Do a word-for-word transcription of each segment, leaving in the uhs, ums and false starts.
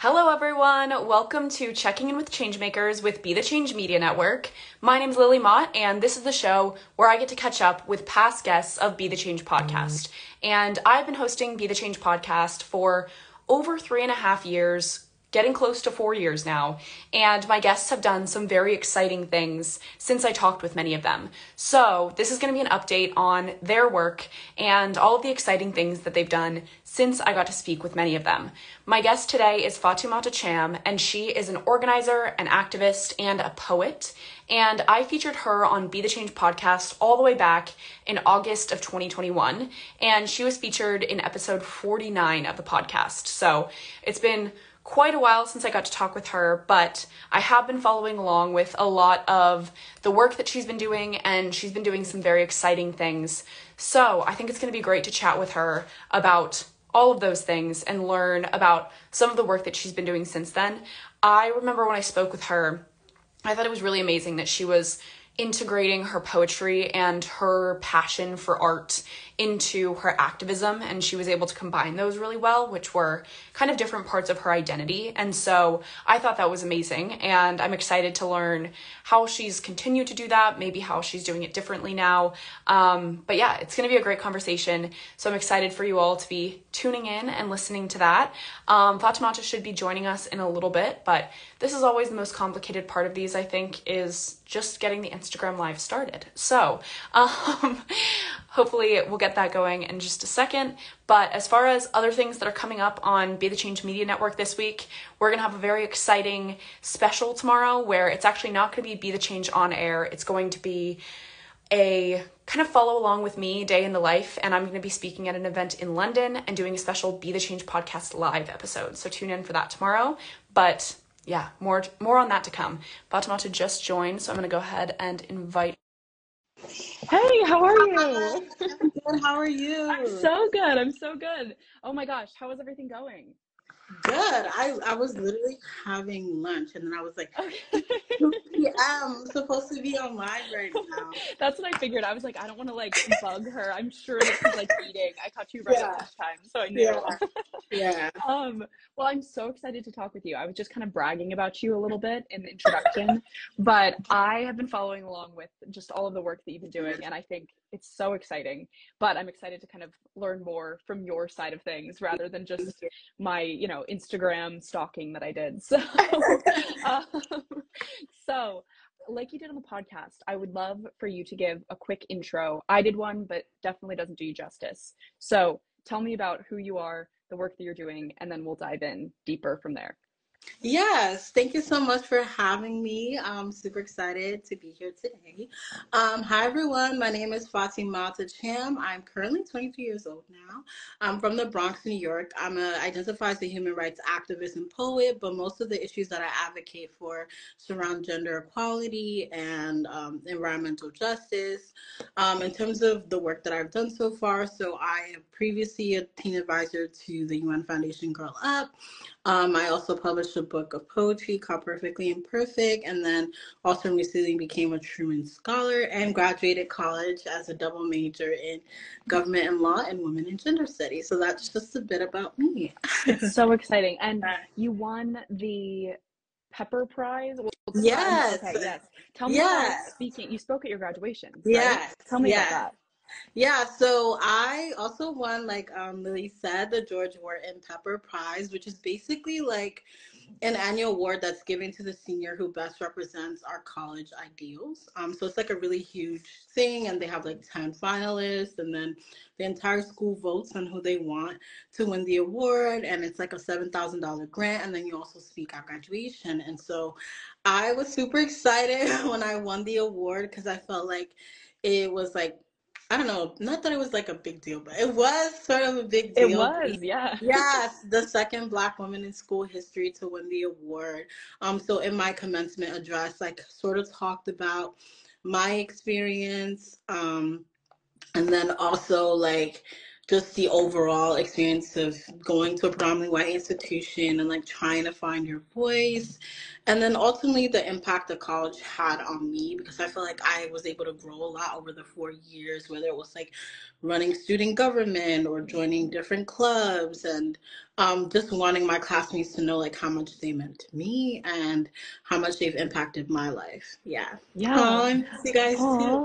Hello, everyone. Welcome to Checking In with Changemakers with Be the Change Media Network. My name's Lily Mott, and this is the show where I get to catch up with past guests of Be the Change podcast. And I've been hosting Be the Change podcast for over three and a half years, getting close to four years now, and my guests have done some very exciting things since I talked with many of them. So this is going to be an update on their work and all of the exciting things that they've done since I got to speak with many of them. My guest today is Fatimata Cham, and she is an organizer, an activist, and a poet. And I featured her on Be the Change podcast all the way back in August of twenty twenty-one, and she was featured in episode forty-nine of the podcast. So it's been quite a while since I got to talk with her, but I have been following along with a lot of the work that she's been doing, and she's been doing some very exciting things. So I think it's going to be great to chat with her about all of those things and learn about some of the work that she's been doing since then. I remember when I spoke with her, I thought it was really amazing that she was integrating her poetry and her passion for art into her activism, and she was able to combine those really well, which were kind of different parts of her identity. And so I thought that was amazing, and I'm excited to learn how she's continued to do that, maybe how she's doing it differently now. Um, but yeah, it's going to be a great conversation, so I'm excited for you all to be tuning in and listening to that. Um, Fatimata should be joining us in a little bit, but this is always the most complicated part of these, I think, is just getting the Instagram live started. So um, hopefully we'll get that going in just a second. But as far as other things that are coming up on Be the Change Media Network this week, we're going to have a very exciting special tomorrow where it's actually not going to be Be the Change on air. It's going to be a kind of follow along with me day in the life, and I'm going to be speaking at an event in London and doing a special Be the Change podcast live episode. So tune in for that tomorrow. But yeah, more more on that to come. Fatimata just joined, so I'm going to go ahead and invite. Hey, how are you? I'm good. How are you? I'm so good. I'm so good. Oh my gosh, how is everything going? Good. I, I was literally having lunch, and then I was like, yeah, I'm supposed to be online right now. That's what I figured. I was like, I don't want to like bug her. I'm sure that she's like eating. I caught you right Yeah. at lunchtime, so I knew. Yeah. Yeah. Um, well, I'm so excited to talk with you. I was just kind of bragging about you a little bit in the introduction, but I have been following along with just all of the work that you've been doing, and I think it's so exciting. But I'm excited to kind of learn more from your side of things rather than just my, you know, Instagram stalking that I did. So, um, so like you did on the podcast, I would love for you to give a quick intro. I did one, but definitely doesn't do you justice. So tell me about who you are, the work that you're doing, and then we'll dive in deeper from there. Yes, thank you so much for having me. I'm super excited to be here today. Um, hi, everyone. My name is Fatimata Cham. I'm currently twenty-two years old now. I'm from the Bronx, New York. I'm a, identify as a human rights activist and poet, but most of the issues that I advocate for surround gender equality and um, environmental justice. Um, in terms of the work that I've done so far, so I am previously a teen advisor to the U N Foundation Girl Up. Um, I also published a book of poetry called Perfectly Imperfect, and then also recently became a Truman Scholar and graduated college as a double major in government and law and women and gender studies. So that's just a bit about me. It's so exciting. And you won the Pepper Prize? Well, yes. Okay, yes. Tell me yes. about speaking. You spoke at your graduation, right? Yes. Tell me yes. about that. Yeah, so I also won, like um, Lily said, the George Wharton Pepper Prize, which is basically like an annual award that's given to the senior who best represents our college ideals. Um, so it's like a really huge thing, and they have like ten finalists, and then the entire school votes on who they want to win the award, and it's like a seven thousand dollars grant, and then you also speak at graduation. And so I was super excited when I won the award because I felt like it was like, I don't know, not that it was like a big deal, but it was sort of a big deal. It was, yeah. Yes, the second Black woman in school history to win the award. Um, so in my commencement address, like sort of talked about my experience, um, and then also like just the overall experience of going to a predominantly white institution and like trying to find your voice. And then ultimately the impact that college had on me, because I feel like I was able to grow a lot over the four years, whether it was like running student government or joining different clubs and um, just wanting my classmates to know like how much they meant to me and how much they've impacted my life. Yeah. Oh, Yeah. I miss you guys too. Aw.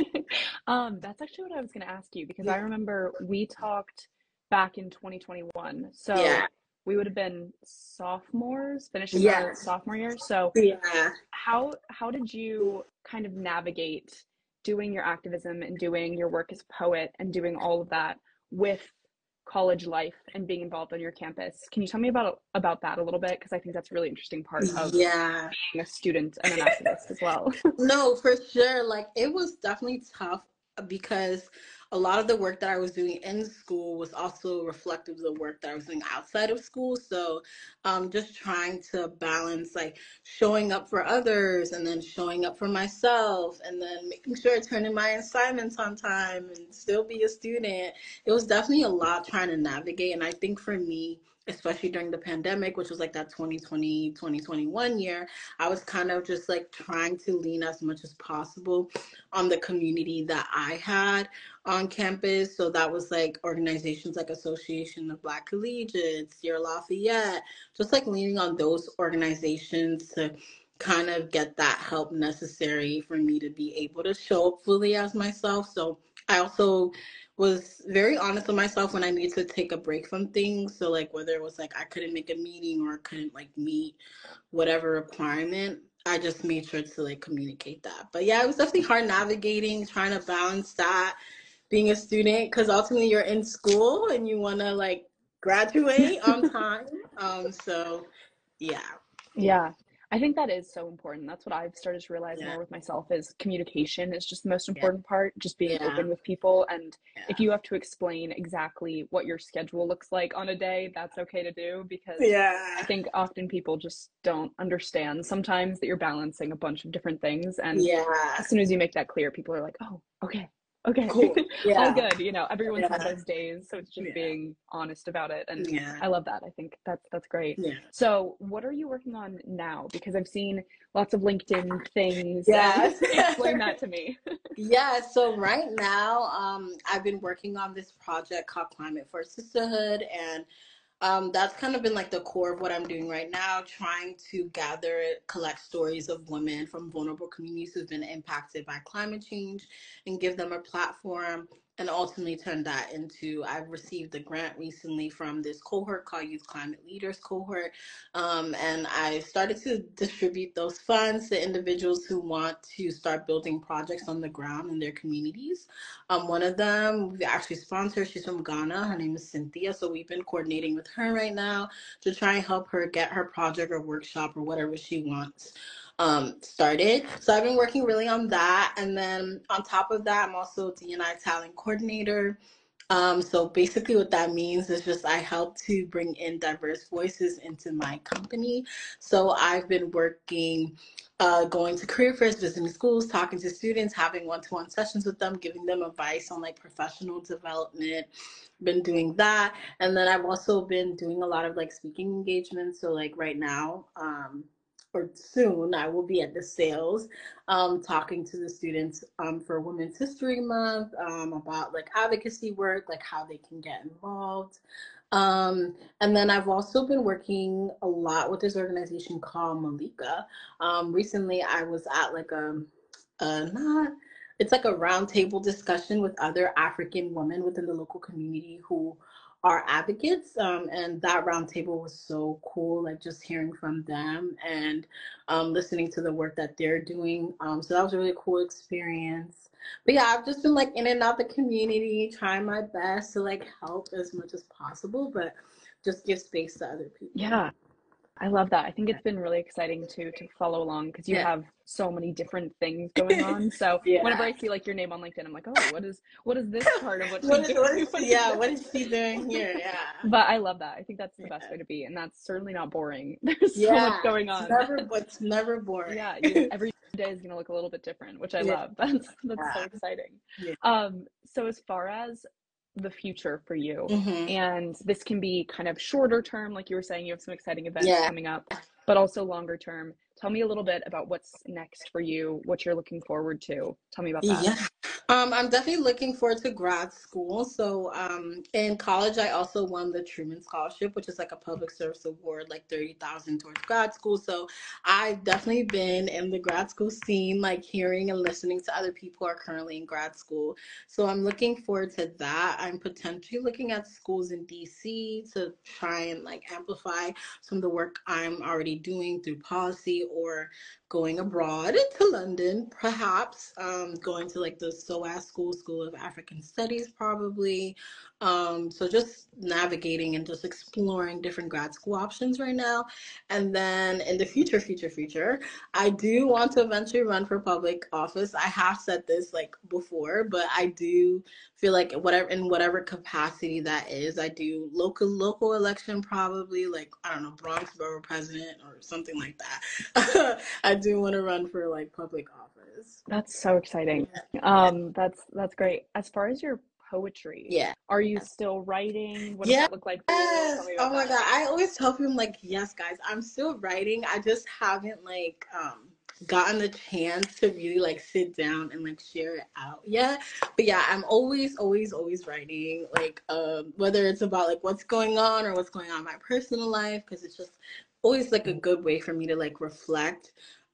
Um, that's actually what I was going to ask you because I Yeah. remember we talked back in twenty twenty-one. Yeah. So we would have been sophomores, finishing our Yes. sophomore year. So Yeah. how how did you kind of navigate doing your activism and doing your work as a poet and doing all of that with college life and being involved on your campus? Can you tell me about about that a little bit? Because I think that's a really interesting part of Yeah. being a student and an activist as well. No, for sure. Like it was definitely tough because a lot of the work that I was doing in school was also reflective of the work that I was doing outside of school. So, um, just trying to balance like showing up for others and then showing up for myself and then making sure I turn in my assignments on time and still be a student. It was definitely a lot trying to navigate. And I think for me, especially during the pandemic, which was like that twenty twenty twenty twenty one year, I was kind of just like trying to lean as much as possible on the community that I had on campus. So that was like organizations like Association of Black Collegiates, Sierra Lafayette, just like leaning on those organizations to kind of get that help necessary for me to be able to show up fully as myself. So I also was very honest with myself when I needed to take a break from things. So like whether it was like I couldn't make a meeting or couldn't like meet whatever requirement, I just made sure to like communicate that. But yeah, it was definitely hard navigating, trying to balance that, being a student, because ultimately you're in school and you want to like graduate on time. Um, so yeah, yeah, Yeah. I think that is so important. That's what I've started to realize yeah, more with myself is communication is just the most yeah, important part, just being yeah, open with people. And if yeah, you have to explain exactly what your schedule looks like on a day, that's okay to do because I yeah, think often people just don't understand sometimes that you're balancing a bunch of different things. And yeah. as soon as you make that clear, people are like, oh, okay, okay, Cool. all Yeah, good. You know, everyone's had yeah, those days. So it's just yeah, being honest about it. And yeah, I love that. I think that's that's great. yeah. So, what are you working on now? Because I've seen lots of LinkedIn things and Yes. explain that to me. Yeah, so right now, um, I've been working on this project called Climate for Sisterhood, and um, that's kind of been like the core of what I'm doing right now, trying to gather, collect stories of women from vulnerable communities who've been impacted by climate change and give them a platform and ultimately turn that into. I've received a grant recently from this cohort called Youth Climate Leaders Cohort. Um, and I started to distribute those funds to individuals who want to start building projects on the ground in their communities. Um, one of them we actually sponsored. She's from Ghana. Her name is Cynthia. So we've been coordinating with her right now to try and help her get her project or workshop or whatever she wants um, started. So I've been working really on that. And then on top of that, I'm also D and I talent coordinator. Um, so basically, what that means is just I help to bring in diverse voices into my company. So I've been working, uh, going to career fairs, visiting schools, talking to students, having one-to-one sessions with them, giving them advice on like professional development. Been doing that, and then I've also been doing a lot of like speaking engagements. So like right now, um, or soon, I will be at the sales um, talking to the students um, for Women's History Month um, about like advocacy work, like how they can get involved. Um, and then I've also been working a lot with this organization called Malika. Um, recently, I was at like a, a not it's like a roundtable discussion with other African women within the local community who are advocates. Um, and that roundtable was so cool, like just hearing from them and um, listening to the work that they're doing. Um, so that was a really cool experience. But yeah, I've just been like in and out the community, trying my best to like help as much as possible, but just give space to other people. Yeah, I love that. I think it's been really exciting to to follow along because you Yeah. have so many different things going on. So whenever Yeah. I see like your name on LinkedIn, I'm like, oh, what is what is this part of what What she's is, what doing? is What she, is yeah, this? what is she doing here? Yeah. But I love that. I think that's the best Yeah. way to be, and that's certainly not boring. There's so much Yeah. going It's on. never, it's never boring. Yeah, you every day is gonna look a little bit different, which I Yeah. love. That's that's so exciting. Yeah. Um, so as far as the future for you, Hmm. and this can be kind of shorter term, like you were saying, you have some exciting events Yeah. coming up, but also longer term. Tell me a little bit about what's next for you, what you're looking forward to. Tell me about that. Yeah. Um, I'm definitely looking forward to grad school. So, um, in college, I also won the Truman Scholarship, which is like a public service award, like thirty thousand towards grad school. So, I've definitely been in the grad school scene, like hearing and listening to other people who are currently in grad school. So, I'm looking forward to that. I'm potentially looking at schools in D C to try and like amplify some of the work I'm already doing through policy, or going abroad to London, perhaps, um, going to like the SOAS School, School of African Studies, probably. Um, so just navigating and just exploring different grad school options right now. And then in the future, future, future, I do want to eventually run for public office. I have said this like before, but I do feel like whatever in whatever capacity that is, I do local local election, probably like I don't know, Bronx borough president or something like that. I do want to run for like public office. That's so exciting. Yeah. Um, that's that's great. As far as your poetry, Yeah. are you still writing? What does Yes. that look like for you? Tell me Oh about my that. God. I always tell people, I'm like, yes, guys, I'm still writing. I just haven't like um gotten the chance to really like sit down and like share it out yet. But yeah, I'm always, always, always writing. Like um whether it's about like what's going on or what's going on in my personal life, because it's just always like a good way for me to like reflect.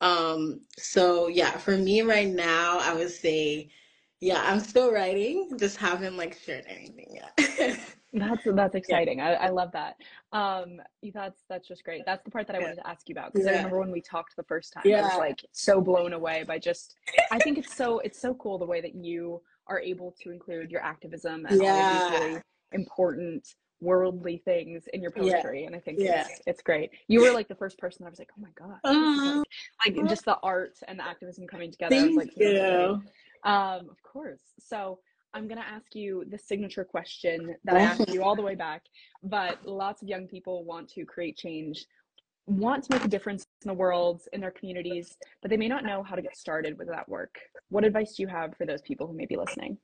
Um so yeah, for me right now, I would say yeah, I'm still writing, just haven't like shared anything yet. That's that's Yeah, exciting. I, I love that. Um, that's that's just great. That's the part that I yeah, wanted to ask you about because I yeah, remember when we talked the first time, I was yeah, like so blown away by just I think it's so it's so cool the way that you are able to include your activism and all of these yeah, really important worldly things in your yeah, poetry. And I think yeah. it's it's great. You were like the first person that I was like, oh my gosh, this is Uh, like like just the art and the activism coming together. I was thank like, this is great. you. Um, of course. So I'm going to ask you the signature question that I asked Mhm. you all the way back, but lots of young people want to create change, want to make a difference in the world, in their communities, but they may not know how to get started with that work. What advice do you have for those people who may be listening?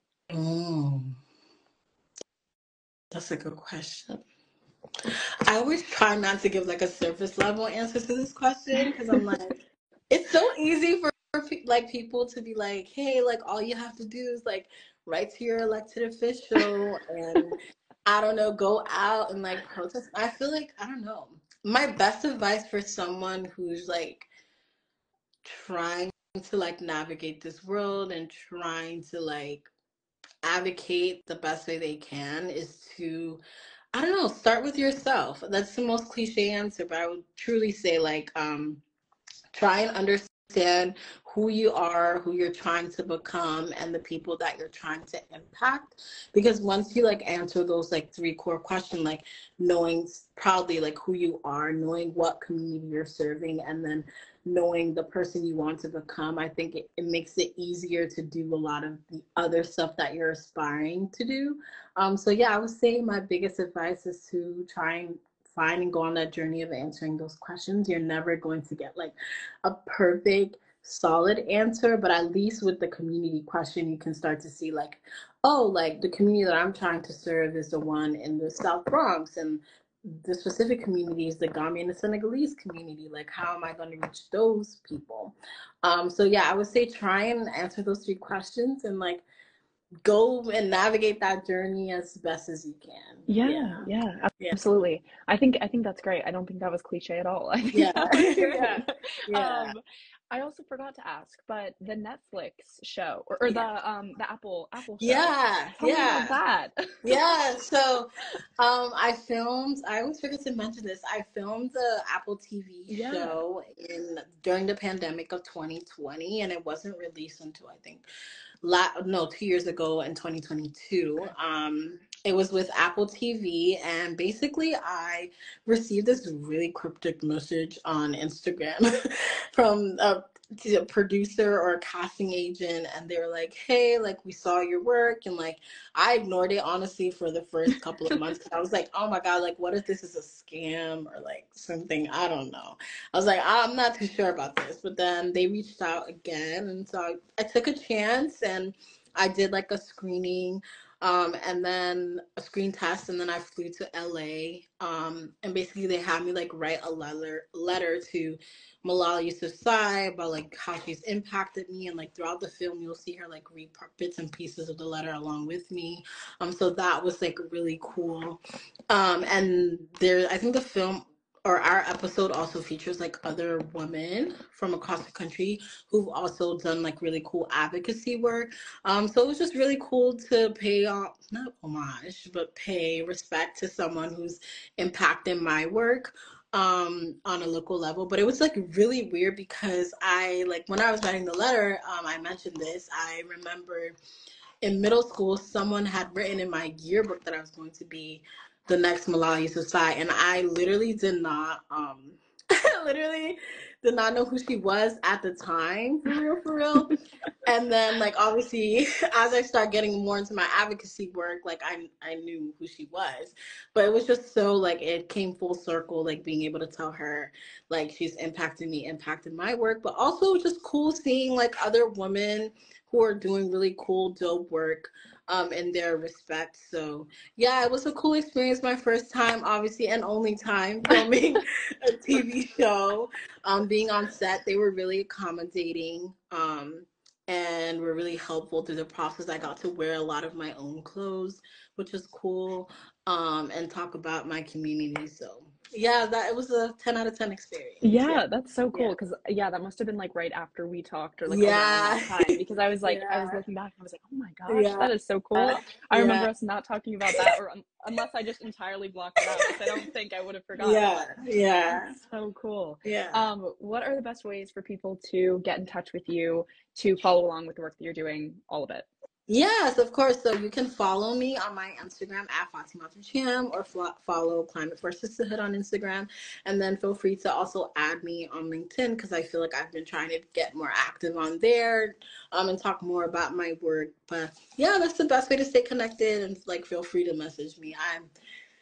Mm, that's a good question. I always try not to give like a surface level answer to this question because I'm like, it's so easy for pe- like people to be like, hey, like all you have to do is like write to your elected official and I don't know, go out and like protest. I feel like I don't know. My best advice for someone who's like trying to like navigate this world and trying to like advocate the best way they can is to I don't know, start with yourself. That's the most cliche answer, but I would truly say like um try and understand who you are, who you're trying to become, and the people that you're trying to impact. Because once you like answer those like three core questions, like knowing proudly like who you are, knowing what community you're serving, and then knowing the person you want to become, I think it, it makes it easier to do a lot of the other stuff that you're aspiring to do. Um, so yeah, I would say my biggest advice is to try and find and go on that journey of answering those questions. You're never going to get like a perfect solid answer, but at least with the community question you can start to see like, oh, like the community that I'm trying to serve is the one in the South Bronx, and the specific community is the Gambian and Senegalese community. Like how am I going to reach those people? Um so yeah, I would say try and answer those three questions and like go and navigate that journey as best as you can. Yeah, Yeah, yeah, yeah, absolutely. I think I think that's great. I don't think that was cliche at all. I think yeah. that was Yeah, great. yeah, Um, I also forgot to ask, but the Netflix show or, or yeah. the um the Apple Apple show. Yeah, Tell me about yeah, that. yeah. So, um, I filmed. I always forget to mention this. I filmed the Apple T V Yeah. show in during the pandemic of twenty twenty, and it wasn't released until I think la- no two years ago in twenty twenty-two. Um, it was with Apple T V, and basically, I received this really cryptic message on Instagram from a, a producer or a casting agent, and they were like, "Hey, like we saw your work," and like I ignored it honestly for the first couple of months because I was like, "Oh my God, like what if this is a scam or like something? I don't know." I was like, I'm not too sure about this. But then they reached out again. And so I, I took a chance and I did like a screening Um, and then a screen test, and then I flew to L A. Um, and basically they had me like write a letter letter to Malala Yousafzai about like how she's impacted me, and like throughout the film you'll see her like read bits and pieces of the letter along with me. Um, so that was like really cool. Um, and there, I think the film or our episode also features like other women from across the country who've also done like really cool advocacy work. Um, so it was just really cool to pay off, not homage, but pay respect to someone who's impacting my work um on a local level. But it was like really weird because I like when I was writing the letter, um I mentioned this. I remember in middle school, someone had written in my yearbook that I was going to be the next Malala Yousafzai, and I literally did not, um, literally did not know who she was at the time, for real, for real. And then, like, obviously, as I start getting more into my advocacy work, like, I I knew who she was. But it was just so, like, it came full circle, like, being able to tell her, like, she's impacted me, impacted my work. But also, just cool seeing, like, other women who are doing really cool, dope work um, in their respect. So, yeah, it was a cool experience. My first time, obviously, and only time filming a T V show. Um, being on set, they were really accommodating. Um, and were really helpful through the process. I got to wear a lot of my own clothes, which was cool, um, and talk about my community. So yeah, that it was a ten out of ten experience. Yeah, that's so Yeah. cool. Because yeah, that must have been like right after we talked or like around Yeah. that time. Because I was like, I was Yeah. looking back and I was like, oh my gosh, Yeah. that is so cool. I Yeah. remember us not talking about that, or un- unless I just entirely blocked it out, which I don't think I would have forgotten. Yeah. But Yeah. that's so cool. Yeah. Um, what are the best ways for people to get in touch with you, to follow along with the work that you're doing, all of it? Yes, of course. So you can follow me on my Instagram at Fatima Cham, or fo- follow Climate for Sisterhood on Instagram. And then feel free to also add me on LinkedIn, because I feel like I've been trying to get more active on there um, and talk more about my work. But yeah, that's the best way to stay connected. And like, feel free to message me. I'm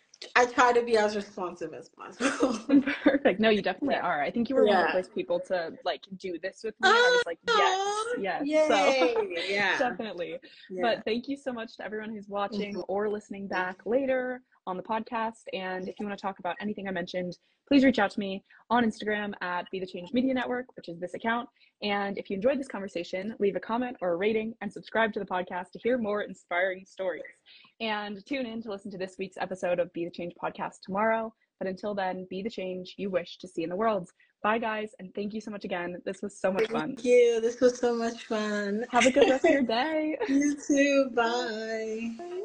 I try to be as responsive as possible. Perfect. No, you definitely Yeah. are. I think you were one of the Yeah. first people to like do this with me, and I Oh, was like, yes, yes. So yay. Yeah. definitely. Yeah. But thank you so much to everyone who's watching Mhm. or listening back later on the podcast. And if you want to talk about anything I mentioned, please reach out to me on Instagram at Be the Change Media Network, which is this account. And if you enjoyed this conversation, leave a comment or a rating and subscribe to the podcast to hear more inspiring stories. And tune in to listen to this week's episode of Be the Change podcast tomorrow. But until then, be the change you wish to see in the world. Bye, guys, and thank you so much again. This was so much fun. Thank you. This was so much fun. Have a good rest of your day. You too. Bye. Bye.